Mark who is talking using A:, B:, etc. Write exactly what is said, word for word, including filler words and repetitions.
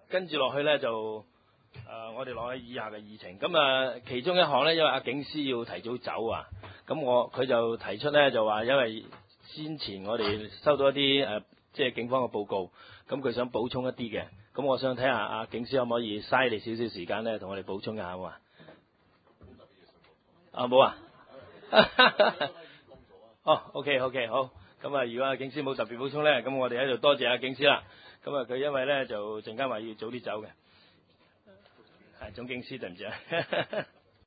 A: 跟住落去咧就誒、呃，我哋落去以下嘅議程。咁啊，其中一項咧，因為阿警司要提早走啊，咁我佢就提出咧就話，因為先前我哋收到一啲誒、呃，即係警方嘅報告，咁佢想補充一啲嘅。咁我想睇下阿警司可唔可以嘥你少少時間咧，同我哋補充一下好嘛？啊冇啊？哦 ，OK OK 好。咁啊，如果阿警司冇特別補充咧，咁我哋喺度多謝阿警司啦。咁啊，佢因為咧就陣間話要早啲走嘅，係總警司對唔住啊。